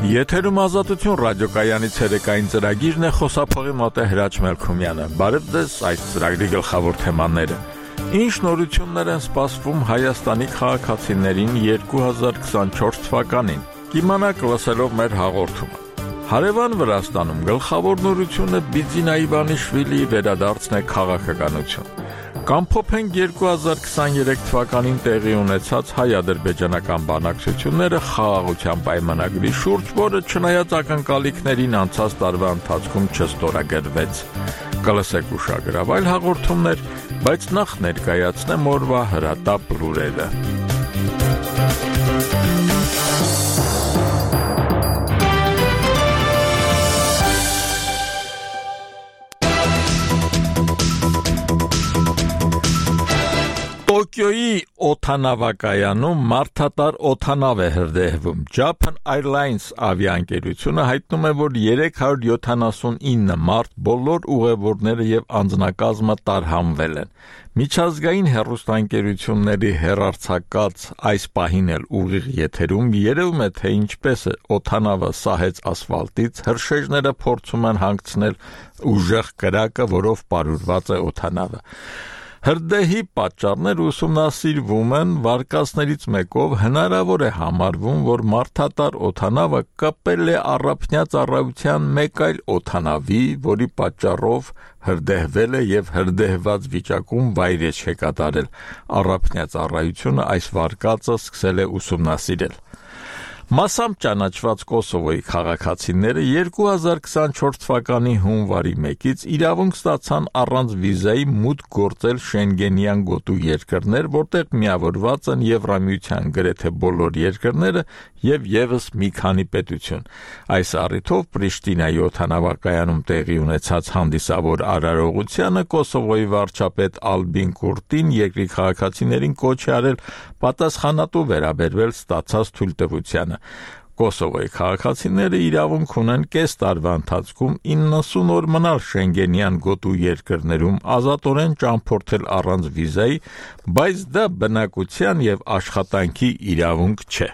Եթերում ազատություն ռադիոկայանի ցերեկային ծրագիրն է, խոսափողի մոտ է Հրաչ Մելքումյանը։ Բարև ձեզ, այս ծրագրի գլխավոր թեմաները։ Ինչ նորություններ են սպասվում Հայաստանի քաղաքացիներին 2024 թվականին։ Կիմանաք լսելով մեր հաղորդումը։ Հարևան Վրաստանում գլխավոր նորությունը Բիձին Այվանիշվիլիի վերադարձն է քաղաքականություն։ Կամփոփենք 2023 թվականին տեղի ունեցած հայ-ադրբեջանական բանակցությունները խաղաղության պայմանագրի շուրջ, որը չնայած ակնկալիքներին անցած տարվա ընթացքում չստորագրվեց։ Կլսեք ուշագրավ այլ հաղորդումներ, բայց նախ ներկայացնեմ օրվա հրատապ լուրերը։ Տոկիոյի օդանավակայանում մարդատար օդանավ է հրդեհվում։ Japan Airlines ավիաընկերությունը հայտնում է, որ 379 մարդ, բոլոր ուղևորները եւ անձնակազմը տարհանվել են։ Միջազգային հեռուստաընկերությունների հեռարձակած այս պահին էլ ուղիղ եթերում երևում է, թե ինչպես է օդանավը սահեց ասֆալտից, հրշեջները փորձում են հանգցնել ուժեղ կրակը, որով պարուրված է օդանավը։ Հրդեհի պատճառներ ուսումնասիրվում են, վարկածներից մեկով հնարավոր է համարվում, որ մարդատար օդանավը կապել է առափնյա ծառայության մեկ այլ օդանավի, որի պատճառով հրդեհվել է եւ հրդեհված վիճակում վայր է չկատարել։ Առափնյա ծառայությունը այս վարկածը սկսել է ուսումնասիրել։ Մասամբ ճանաչված Կոսովոյի քաղաքացիները 2024 թվականի հունվարի 1-ից իրավունք ստացան առանց վիզայի մուտք գործել Շենգենյան գոտու երկրներ, որտեղ միավորված են Եվրամիության գրեթե բոլոր երկրները եւ եւս մի քանի պետություն։ Այս առիթով Պրիշտինայի օդանավակայանում տեղի ունեցած հանդիսավոր արարողությանը Կոսովոյի վարչապետ Ալբին Կուրտին երկրի քաղաքացիներին կոչ է արել պատասխանատու վերաբերվել ստացած թույլտվությանը։ Կոսովոյի քաղաքացիները իրավունք ունեն կես տարվա ընթացքում 90 օր մնալ Շենգենյան գոտու երկրներում ազատորեն ճամփորդել առանց վիզայի, բայց դա բնակության եւ աշխատանքի իրավունք չէ։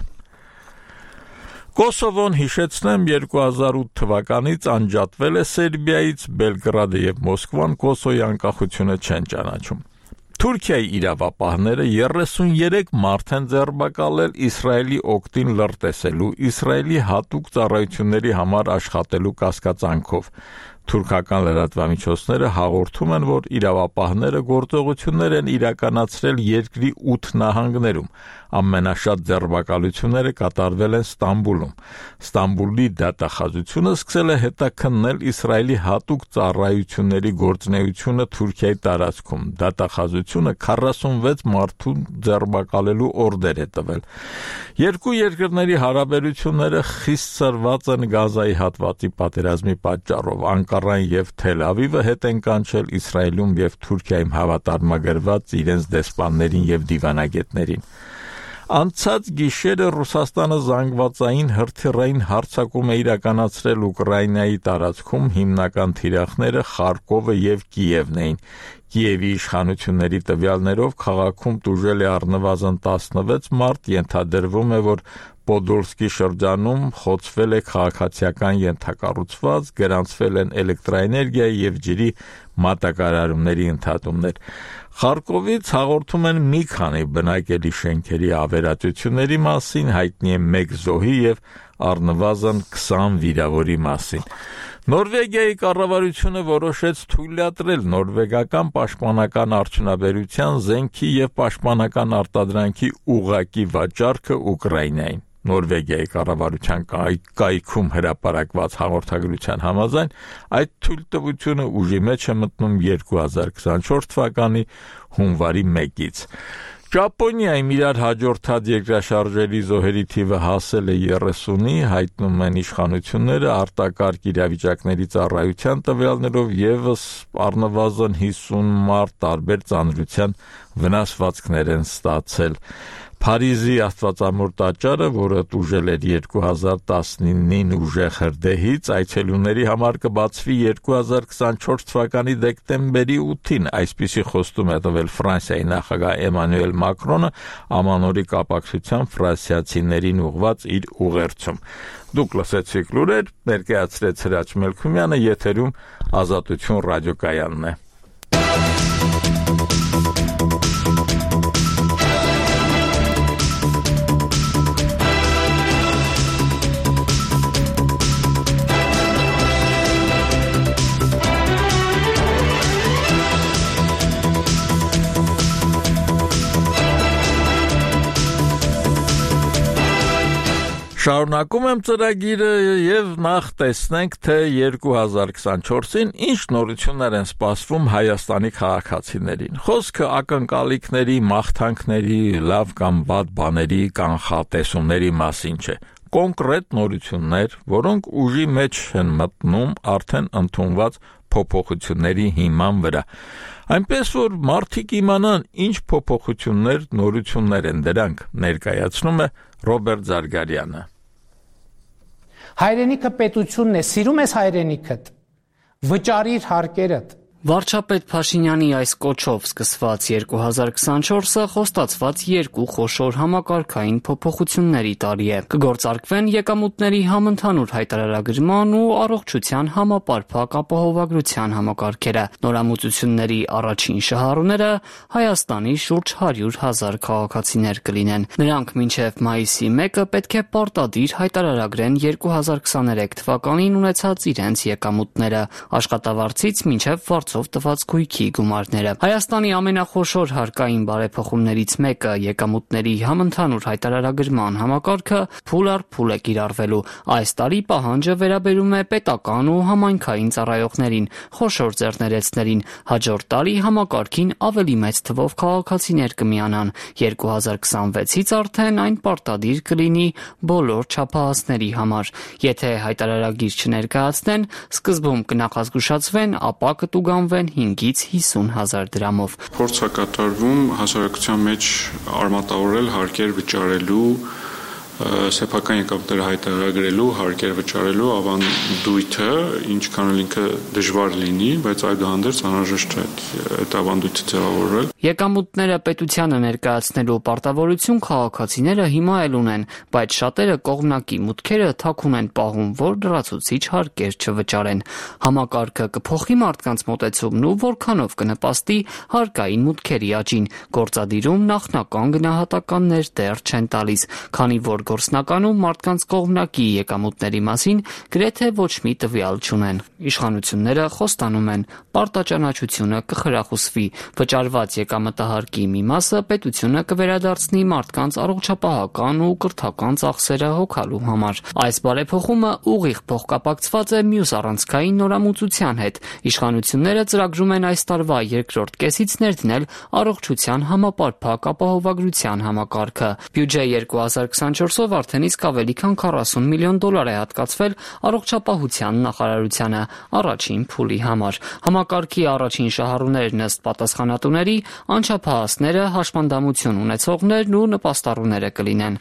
Կոսովոն, հիշեցնեմ, 2008 թվականից անջատվել է Սերբիայից, Բելգրադը եւ Մոսկվան Կոսովոյի անկախությունը չեն ճանաչում։ Թուրքիայի իրավապահները 33 մարդ են ձերբակալել Իսրայելի օգտին լրտեսելու, Իսրայելի հատուկ ծառայությունների համար աշխատելու կասկածանքով։ Թուրքական լրատվամիջոցները հաղորդում են, որ իրավապահները գործողություններ են իրականացրել երկրի 8 նահանգներում։ Ամենաշատ ձերբակալությունները կատարվել են Ստամբուլում։ Ստամբուլի դատախազությունը սկսել է հետաքննել Իսրայելի հատուկ ծառայությունների գործունեությունը Թուրքիայի տարածքում։ Դատախազությունը 46 մարդու ձերբակալելու օրդեր է տվել։ Երկու երկրների հարաբերությունները խիստ սրված են Գազայի հատվածի պատերազմի պատճառով։ Անկարան եւ Թել Ավիվը հետ են կանչել Իսրայելում եւ Թուրքիայում հավատարմագրված իրենց դեսպաններին եւ դիվանագետներին։ Անցած գիշերը Ռուսաստանը զանգվածային հրթիռային հարձակում է իրականացրել Ուկրաինայի տարածքում, հիմնական թիրախները Խարկովը եւ Կիևն էին։ Կիևի իշխանությունների տվյալներով քաղաքում տուժել է առնվազն 16 մարդ, ենթադրվում է, որ Պոդոլսկի շրջանում խոցվել է քաղաքացիական ենթակառուցված, գրանցվել են էլեկտրաէներգիայի եւ ջրի մատակարարումների ընդհատումներ։ Խարկովից հաղորդում են մի քանի բնակելի շենքերի ավերածությունների մասին, հայտնի է 1 զոհի եւ առնվազն 20 վիրավորի մասին։ Նորվեգիայի կառավարությունը որոշեց թույլատրել նորվեգական պաշտպանական արդյունաբերության զենքի եւ պաշտպանական արտադրանքի ուղղակի վաճառքը Ուկրաինային։ Նորվեգիայի կառավարության կայքում հրապարակված հաղորդագրության համաձայն այդ թույլտվությունը ուժի մեջ է մտնում 2024 թվականի հունվարի 1-ից։ Ճապոնիայում իրար հաջորդած երկրաշարժերի զոհերի թիվը հասել է 30-ի, հայտնում են իշխանությունները, արտակարգ իրավիճակների ծառայության տվյալներով եւս առնվազն 50 մարդ տարբեր ծանրության վնասվածքներ են ստացել։ Փարիզի Աստվածամոր տաճարը, որը տուժել էր 2019-ին ուժեղ հրդեհից, այցելուների համար կբացվի 2024 թվականի դեկտեմբերի 8-ին, այսպիսի խոստում է տվել Ֆրանսիայի նախագահ Էմանուել Մակրոնը ամանորի կապակցությամբ ֆրանսիացիներին ուղղված իր ուղերձում։ Դուք լսեցիք լուրեր, ներկայացրեց Հրաչ Մելքումյանը, եթերում Ազատություն ռադիոկայանն է։ Շարունակում եմ ծրագիրը եւ նախ տեսնենք, թե 2024-ին ինչ նորություններ են սպասվում Հայաստանի քաղաքացիներին։ Խոսքը ակնկալիքների, մաղթանքների, լավ կամ վատ բաների, կանխատեսումների մասին չէ։ Կոնկրետ նորություններ, որոնք ուժի մեջ են մտնում արդեն ընդունված փոփոխությունների հիման վրա։ Այնպես որ մարդիկ իմանան ինչ փոփոխություններ, նորություններ են դրանք, ներկայացնում է Ռոբերտ Զարգարյանը։ Հայրենիքը պետությունն է, սիրում ես հայրենիքդ, վճարիր հարկերդ։ Վարչապետ Փաշինյանի այս կոչով սկսված 2024-ը խոստացված երկու խոշոր համակարգային փոփոխությունների տարի է։ Կգործարկվեն եկամուտների համընդհանուր հայտարարագրման ու առողջության համապարփակ ապահովագրության համակարգերը։ Նորամուծությունների առաջին շահառուները Հայաստանի շուրջ 100,000 քաղաքացիներ կլինեն։ Նրանք մինչև մայիսի 1-ը պետք է պարտադիր հայտարարագրեն 2023 թվականին ունեցած իրենց եկամուտները, աշխատավարձից մինչև տված գույքի գումարները։ Հայաստանի ամենախոշոր հարկային բարեփոխումներից մեկը եկամուտների համընդհանուր հայտարարագրման համակարգը փուլ առ փուլ է կիրառվելու։ Այս տարի պահանջը վերաբերում է պետական ու համայնքային ծառայողներին, խոշոր ձեռներեցներին։ Հաջորդ տարի համակարգին ավելի մեծ թվով քաղաքացիներ կմիանան։ 2026-ից արդեն այն պարտադիր կլինի բոլոր չափահասների համար։ Եթե հայտարարագիր չներկայացնեն, սկզբում կնախազգուշացվեն, ապա կտուգան 5-ից 50,000 դրամով։ Փորձ է կատարվում հասարակության մեջ արմատավորել հարկեր վճարելու, սեփական եկամուտները հայտարարագրելու, հարկեր վճարելու ավանդույթը, ինչքան էլ ինքը դժվար լինի, բայց այդուհանդերձ անհրաժեշտ է այդ ավանդույթը ձևավորել։ Եկամուտները պետությանը ներկայացնելու պարտավորություն քաղաքացիները հիմա էլ ունեն, բայց շատերը կողմնակի մուտքերը թաքուն են պահում, որ լրացուցիչ հարկեր չվճարեն։ Համակարգը կփոխի մարդկանց մոտեցումն ու որքանով կնպաստի հարկային մուտքերի աճին։ Գործադիրում նախնական գնահատականներ դեռ չեն տալիս, քանի որ գործնականում մարդկանց կողմնակի եկամուտների մասին գրեթե ոչ մի տվյալ չունեն։ Իշխանությունները խոստանում են, պարտաճանաչությունը կխրախուսվի, վճարված եկամտահարկի մի մասը պետությունը կվերադարձնի մարդկանց առողջապահական ու կրթական ծախսերը հոգալու համար։ Այս բարեփոխումը ուղիղ փոխկապակցված է մյուս առանցքային նորամուծության հետ։ Իշխանությունները ծրագրում են այս տարվա երկրորդ կեսից ներդնել առողջության համապարփակ ապահովագրության համակարգը։ Բյուջե 2024-ով արդեն իսկ ավելի քան $40 միլիոն է հատկացվել առողջապահության նախարարությանը առաջին փուլի համար։ Համակարգի առաջին շահառուներն ըստ պատասխանատուների անչափահասները, հաշմանդամություն ունեցողներն ու նպաստառուները կլինեն։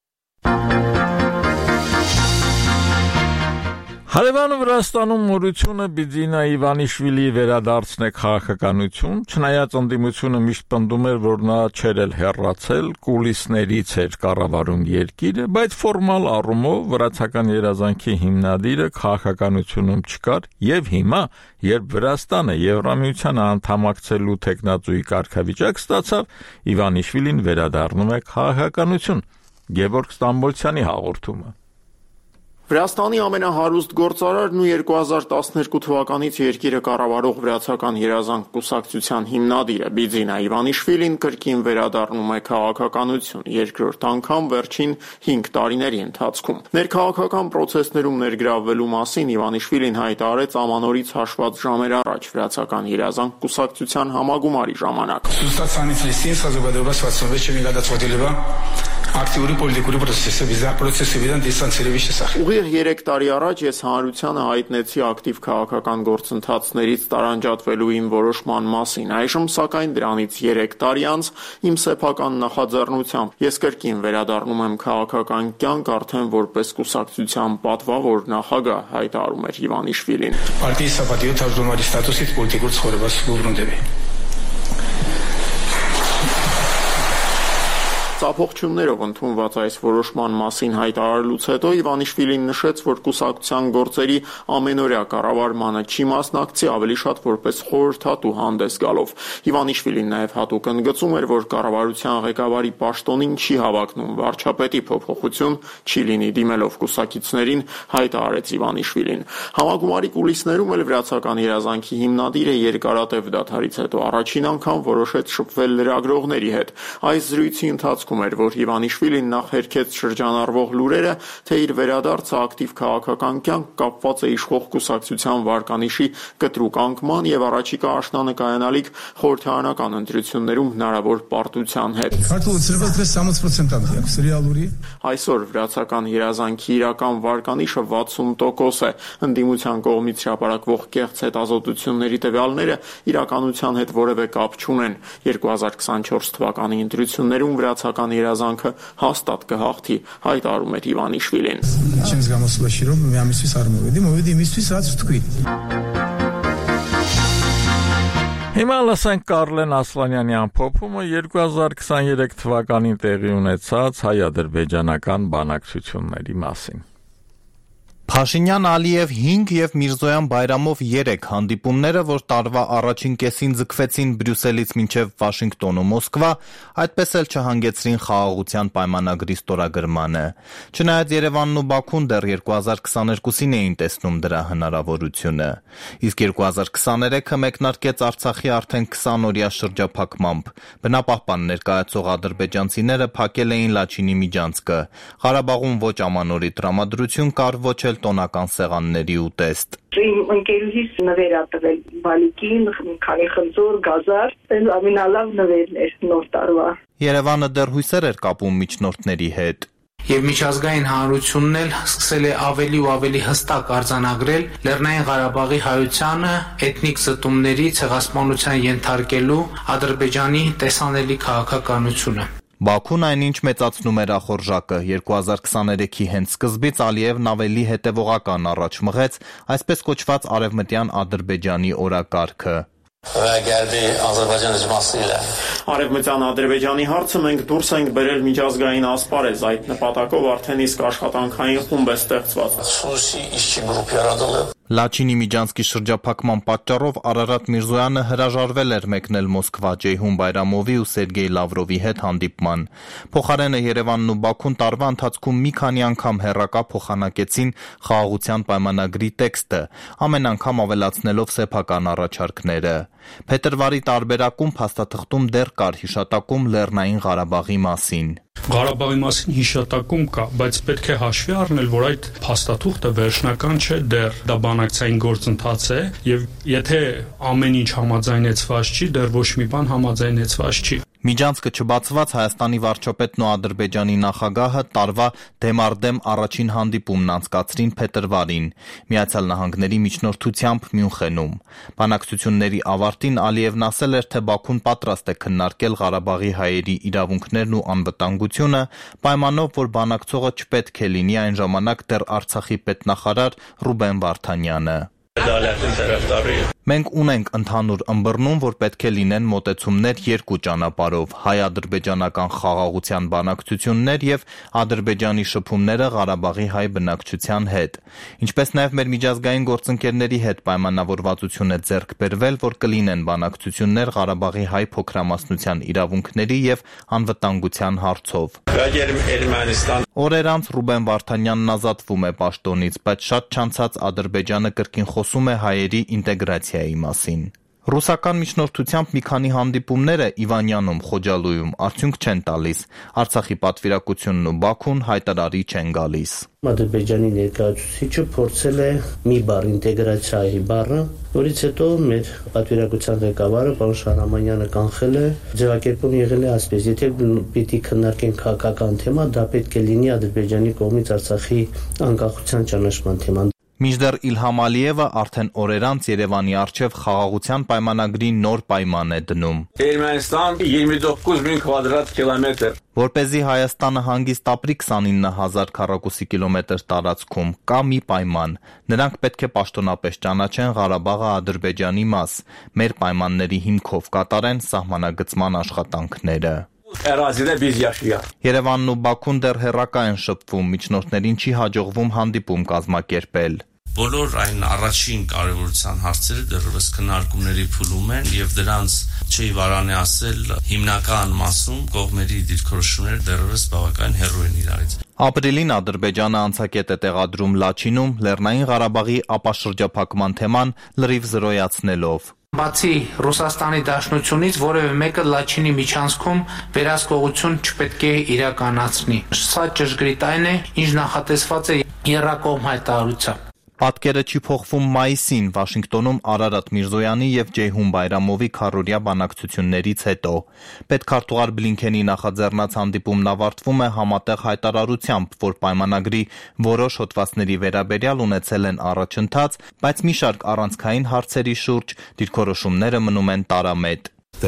Հարևանը Վրաստանում նորությունը Բիձինա Իվանիշվիլի վերադարձն է քաղաքականություն, չնայած ընդդիմությունը միշտ պնդում էր, որ նա չէր էլ հեռացել, կուլիսներից էր կառավարում երկիրը, բայց ֆորմալ առումով վրացական երազանքի հիմնադիրը քաղաքականությունում չկար, եւ հիմա, երբ Վրաստանը Եվրամիությանը անդամակցելու տեխնացուի կարգավիճակ ստացավ, Իվանիշվիլին վերադառնում է քաղաքականություն։ Գևորգ Ստամբոլցյանի հաղորդումը։ Վրաստանի ամենահարուստ գործարարն ու 2012 թվականից երկիրը կառավարող վրացական երազանք կուսակցության հիմնադիրը Բիձինա Իվանիշվիլին կրկին վերադառնում է քաղաքականություն, երկրորդ անգամ վերջին 5 տարիների ընթացքում։ Ներքաղաքական պրոցեսներում ներգրավվելու մասին Իվանիշվիլին հայտարարեց ամանորից հաշված ժամեր առաջ վրացական երազանք կուսակցության համագումարի ժամանակ։ ակտիվური պոլիտիկური պրոցեսებიდან դիստանցირების შესახებ։ Ուղիղ 3 տարի առաջ ես հանրությանը հայտնեցի ակտիվ քաղաքական գործընթացներից տարանջատվելու իմ որոշման մասին։ Այժմ սակայն դրանից 3 տարի անց իմ սեփական նախաձեռնությամբ ես կրկին վերադառնում եմ քաղաքական կյանք արդեն որպես կուսակցության պատվավոր նախագահ, հայտարարում էր Իվանիշվիլին։ Партии Сапатио Թարժումարի ստատուսից պոլիտիկურ ცხოვრებას Բուրունդիի։ Ծափողջուններով ընդունված այս որոշման մասին հայտարարելուց հետո Իվանիշվիլին նշեց, որ կուսակցության գործերի ամենօրյա կառավարմանը չի մասնակցի, ավելի շատ որպես խորհրդատու հանդես գալով։ Իվանիշվիլին նաև հատուկ ընդգծում էր, որ կառավարության ղեկավարի պաշտոնին չի հավակնում վարչապետի փոփոխություն չի լինի, դիմելով կուսակիցներին, հայտարարեց Իվանիշվիլին։ Համագումարի կուլիսներում էլ վրացական երազանքի հիմնադիրը երկարատև դադարից հետո առաջին անգամ որոշեց շփվել լրագրողների հետ։ Այս զրույցի ընթացքում էր, որ Իվանիշվիլին նախ հերքեց շրջանառվող լուրերը, թե իր վերադարձը ակտիվ քաղաքական կյանք կապված է իշխող կուսակցության վարկանիշի կտրուկ անկման եւ առաջիկա աշնանկայանալիք խորհրդարանական ընտրություններում հնարավոր պարտության հետ։ Այսօր վրացական երազանքի իրական վարկանիշը 60% է։ Ընդդիմության կողմից հրապարակվող կեղծ հետազոտությունների տվյալները իրականության հետ որևէ կապ չունեն։ 2024 թվականի ընտրություններում վրացական երազանքը հաստատ կհաղթի, հայտարարում էր Իվանիշվիլին։ Հիմա լսենք Կարլեն Ասլանյանի ամփոփումը 2023 թվականին տեղի ունեցած հայ-ադրբեջանական բանակցությունների մասին։ Փաշինյան, Ալիև 5 եւ Միրզոյան Բայրամով 3 հանդիպումները, որ տարվա առաջին կեսին ձգվեցին Բրյուսելից մինչև Վաշինգտոն ու Մոսկվա, այդպես էլ չհանգեցրին խաղաղության պայմանագրի ստորագրմանը։ Չնայած Երևանն ու Բաքուն դեռ 2022-ին էին տեսնում դրա հնարավորությունը։ Իսկ 2023-ը մեկնարկեց Արցախի արդեն 20-օրյա շրջափակմամբ։ Բնապահպան ներկայացող ադրբեջանցիները փակել էին Լաչինի միջանցքը։ Ղարաբաղում ոչ ամանորի տրամադրություն կար, ոչ էլ տոնական սեղանների ուտեստ։ Իմ ընկերուհիս նվեր ա տվել բալիկին, քանի խնձոր, գազար, ամենալավ նվերն էր նոր տարվա։ Երևանը դեռ հույսեր էր կապում միջնորդների հետ։ Եվ միջազգային հանրությունն էլ սկսել է ավելի ու ավելի հստակ արձանագրել Լեռնային Ղարաբաղի հայությանը էթնիկ զտումների ցեղասպանության ենթարկելու Ադրբեջանի տեսանելի քաղաքականությունը։ Բաքուն այնինչ մեծացնում էր ախորժակը։ 2023-ի հենց սկզբից Ալիևն ավելի հետևողական առաջ մղեց այսպես կոչված արևմտյան Ադրբեջանի օրակարգը։ Արևմտյան Ադրբեջանի հարցը մենք դուրս ենք բերել միջազգային ասպարեզ, այդ նպատակով արդեն իսկ աշխատանքային խումբ է ստեղծված։ Լաչինի միջանցքի շրջափակման պատճառով Արարատ Միրզոյանը հրաժարվել էր մեկնել Մոսկվա Ջեյհուն Բայրամովի ու Սերգեյ Լավրովի հետ հանդիպման։ Փոխարենը Երևանն ու Բաքուն տարվա ընթացքում մի քանի անգամ հեռակա փոխանակեցին խաղաղության պայմանագրի տեքստը, ամեն անգամ ավելացնելով սեփական առաջարկները։ Փետրվարի տարբերակում փաստաթղթում դեռ կար հիշատակում Լեռնային Ղարաբաղի մասին։ Ղարաբաղի մասին հիշատակում կա, բայց պետք է հաշվի առնել, որ այդ փաստաթուղթը վերջնական չէ, դեռ դա բանակցային գործընթաց է, եւ եթե ամեն ինչ համաձայնեցված չի, դեռ ոչ մի բան համաձայնեցված չի։ Միջանցքը չբացված Հայաստանի վարչապետն ու Ադրբեջանի նախագահը տարվա դեմարդեմ առաջին հանդիպումն անցկացրին փետրվարին Միացյալ Նահանգների միջնորդությամբ Մյունխենում։ Բանակցությունների ավարտին Ալիևն ասել էր, թե Բաքուն պատրաստ է քննարկել Ղարաբաղի հայերի իրավունքներն ու անվտանգությունը, պայմանով, որ բանակցողը չպետք է լինի այն ժամանակ դեռ Արցախի պետնախարար Ռուբեն Վարդանյանը։ Մենք ունենք ընդհանուր ըմբռնում, որ պետք է լինեն մոտեցումներ երկու ճանապարհով՝ հայ-ադրբեջանական խաղաղության բանակցություններ եւ Ադրբեջանի շփումները Ղարաբաղի հայ բնակչության հետ։ Ինչպես նաեւ մեր միջազգային գործընկերների հետ պայմանավորվածություն է ձեռք բերվել, որ կլինեն բանակցություններ Ղարաբաղի հայ փոքրամասնության իրավունքների եւ անվտանգության հարցով։ Օրեր անց Ռուբեն Վարդանյանն ազատվում է պաշտոնից, բայց շատ չանցած Ադրբեջանը կրկին խոսում է հայերի ինտեգրացիայի մասին։ Ռուսական միջնորդությամբ մի քանի հանդիպումները Իվանյանում, Խոջալույում արդյունք չեն տալիս։ Արցախի պատվիրակությունն ու Բաքուն հայտարարի չեն գալիս։ Ադրբեջանի ներկայացուցիչը փորձել է մի բառ ինտեգրացիայի բառը, որից հետո մեր պատվիրակության ղեկավարը պարոն Շահրամանյանը կանխել է, ձևակերպում եղել է ասպես, եթե պիտի քննարկենք քաղաքական թեմա, դա պետք է լինի Ադրբեջանի կողմից Արցախի անկախության ճանաչման թեման։ Մինչդեռ Իլհամ Ալիևը արդեն օրեր անց Երևանի առջև խաղաղության պայմանագրի նոր պայման է դնում։ Ermənistan 29.000 kvadrat kilometr. Որպեսզի Հայաստանը հանգիստ ապրի 29,000 քառակուսի կիլոմետր տարածքում, կա մի պայման։ Նրանք պետք է պաշտոնապես ճանաչեն Ղարաբաղը Ադրբեջանի մաս, մեր պայմանների հիմքով կատարեն սահմանագծման աշխատանքները։ Երևանն ու Բաքուն դեռ հեռակա են շփվում, միջնորդներին չի հաջողվում հանդիպում կազմակերպել։ Բոլոր այն առաջին կարևորության հարցերը դեռևս քննարկումների փուլում են եւ դրանց չի վարանի ասել հիմնական մասում կողմերի դիրքորոշումները դեռևս բավական հեռու են իրարից։ Ապրիլին Ադրբեջանը անցակետ է տեղադրում Լաչինում Լեռնային Ղարաբաղի ապաշրջափակման թեման լրիվ զրոյացնելով։ Բացի Ռուսաստանի դաշնությունից որևէ մեկը Լաչինի միջանցքում վերահսկողություն չպետք է իրականացնի։ Սա ճշգրիտ այն է, ինչ նախատեսված է եռակողմ հայտարարությամբ։ Պատկերը չի փոխվում մայիսին Վաշինգտոնում Արարատ Միրզոյանի եւ Ջեյհուն Բայրամովի քառօրյա բանակցություններից հետո։ Պետքարտուղար Բլինքենի նախաձեռնած հանդիպումն ավարտվում է համատեղ հայտարարությամբ, որ պայմանագրի որոշ հոդվածների վերաբերյալ ունեցել են առաջընթաց, բայց մի շարք առանցքային հարցերի շուրջ դիրքորոշումները մնում են տարամետ։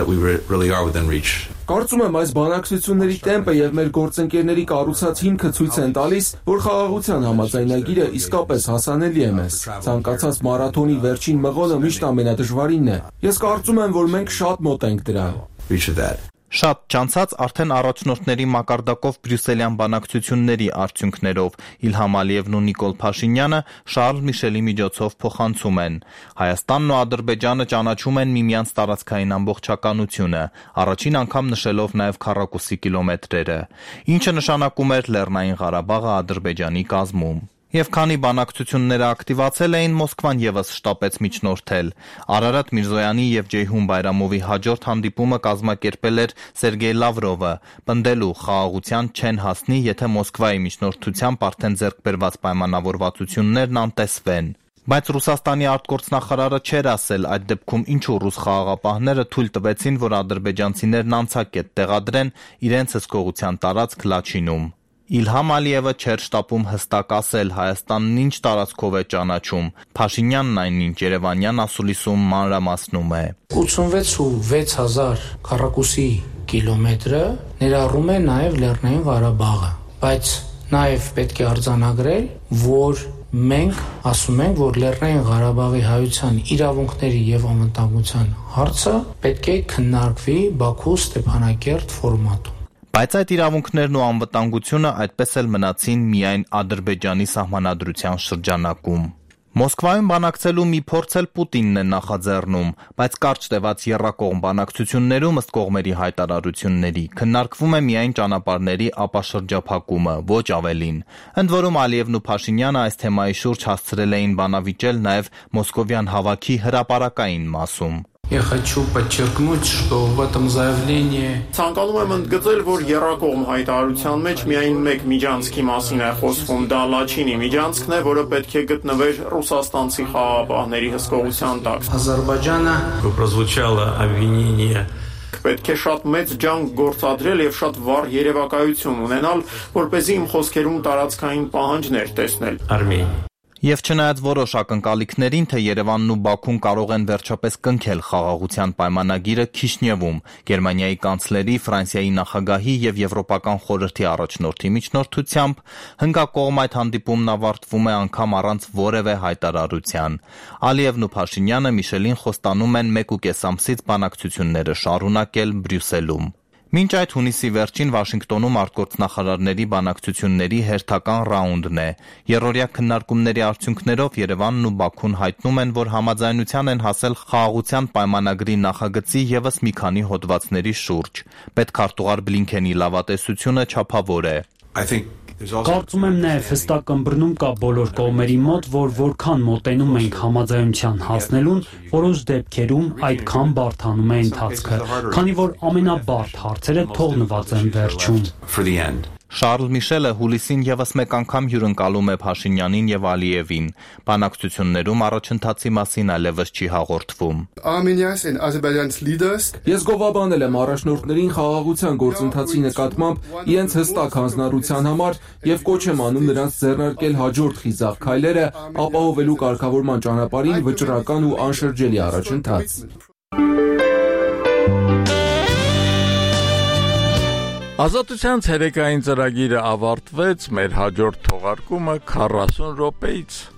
Կարծում եմ այս բանակցությունների տեմպը եւ մեր գործընկերների կառուցած հիմքը ցույց են տալիս, որ խաղաղության համաձայնագիրը իսկապես հասանելի է մեզ։ Ցանկացած մարաթոնի վերջին մղոնը միշտ ամենադժվարինն է։ Ես կարծում եմ, որ մենք շատ մոտ ենք դրան։ Շատ չանցած արդեն առաջնորդների մակարդակով բրյուսելյան բանակցությունների արդյունքներով Իլհամ Ալիևն ու Նիկոլ Փաշինյանը Շարլ Միշելի միջոցով փոխանցում են։ Հայաստանն ու Ադրբեջանը ճանաչում են միմյանց տարածքային ամբողջականությունը, առաջին անգամ նշելով նաև քառակուսի կիլոմետրերը, ինչը նշանակում էր Լեռնային Ղարաբաղը Ադրբեջանի կազմում։ Եվ քանի բանակցությունները ակտիվացել էին, Մոսկվան եւս շտապեց միջնորդել։ Արարատ Միրզոյանի եւ Ջեյհուն Բայրամովի հաջորդ հանդիպումը կազմակերպել էր Սերգեյ Լավրովը, պնդելու խաղաղության չեն հասնի, եթե Մոսկվայի միջնորդությամբ արդեն ձեռք բերված պայմանավորվածություններն անտեսվեն։ Բայց Ռուսաստանի արտգործնախարարը չէր ասել այդ դեպքում ինչու ռուս խաղաղապահները թույլ տվեցին, որ ադրբեջանցիներն անցակետ տեղադրեն իրենց հսկողության տարածք Լաչինում։ Իլհամ Ալիևը չէր շտապում հստակ ասել Հայաստանն ինչ տարածքով է ճանաչում։ Փաշինյանն այնինչ Երևանյան ասուլիսում մանրամասնում է։ 86,600 քառակուսի կիլոմետրը ներառում է նաև Լեռնային Ղարաբաղը, բայց նաև պետք է արձանագրել, որ մենք ասում ենք, որ Լեռնային Ղարաբաղի հայության իրավունքների եւ անվտանգության հարցը պետք է քննարկվի Բաքու Ստեփանակերտ ֆորմատում։ Բայց այդ իրավունքներն ու անվտանգությունը այդպես էլ մնացին միայն Ադրբեջանի սահմանադրության շրջանակում։ Մոսկվայում բանակցելու մի փորձ էլ Պուտինն է նախաձեռնում, բայց կարճ տևած եռակողմ բանակցություններում ըստ կողմերի հայտարարությունների քննարկվում է միայն ճանապարհների ապաշրջափակումը, ոչ ավելին։ Ընդ որում Ալիևն ու Փաշինյանը այս թեմայի շուրջ հասցրել էին բանավիճել նաև մոսկովյան հավաքի հրապարակային մասում։ Я хочу подчеркнуть, что в этом заявлении Ցանկանում եմ ընդգծել, որ եռակողմ հայտարարության մեջ միայն մեկ միջանցքի մասին է խոսվում, դա Լաչինի միջանցքն է, որը պետք է գտնվեր ռուսաստանցի խաղաղապահների հսկողության տակ։ Ադրբեջանը прозвучало обвинение Պետք է շատ մեծ ջանք գործադրել եւ շատ վառ երևակայություն ունենալ, որպեսզի իմ խոսքերում տարածքային պահանջներ տեսնել։ Արմենիա Եվ չնայած որոշ ակնկալիքներին, թե Երևանն ու Բաքուն կարող են վերջապես կնքել խաղաղության պայմանագիրը Քիշնևում, Գերմանիայի կանցլերի, Ֆրանսիայի նախագահի եւ Եվրոպական խորհրդի առաջնորդի միջնորդությամբ, հնգակողմ այդ հանդիպումն ավարտվում է անգամ առանց որևէ հայտարարության։ Ալիևն ու Փաշինյանը Միշելին խոստանում են 1.5 ամսից բանակցությունները շարունակել Բրյուսելում։ Մինչ այդ հունիսի վերջին Վաշինգտոնում արտգործնախարարների բանակցությունների հերթական ռաունդն է։ Երրորդյա քննարկումների արդյունքներով Երևանն ու Բաքուն հայտնում են, որ համաձայնության են հասել խաղաղության պայմանագրի նախագծի ևս մի քանի հոդվածների շուրջ։ Պետքարտուղար Բլինքենի լավատեսությունը չափավոր է։ I think Կարծում եմ նաև հստակ ըմբռնում կա բոլոր կողմերի մոտ, որ որքան մոտենում ենք համաձայնության հասնելուն, որոշ դեպքերում այդքան բարդանում է ընթացքը, քանի որ ամենաբարդ հարցերը թողնված են վերջում։ Շարլ Միշելը հուլիսին եւս մեկ անգամ հյուրընկալում է Փաշինյանին եւ Ալիևին։ Բանակցություններում առաջընթացի մասին այլևս չի հաղորդվում։ Ես գովաբանել եմ առաջնորդներին խաղաղության գործընթացի նկատմամբ իրենց հստակ հանձնառության համար եւ կոչ եմ անում նրանց ձեռնարկել հաջորդ խիզախ քայլերը ապահովելու կարգավորման ճանապարհին վճռական ու անշրջելի առաջընթաց։ Ազատության ցերեկային ծրագիրը ավարտվեց, մեր հաջորդ թողարկումը 40 րոպեից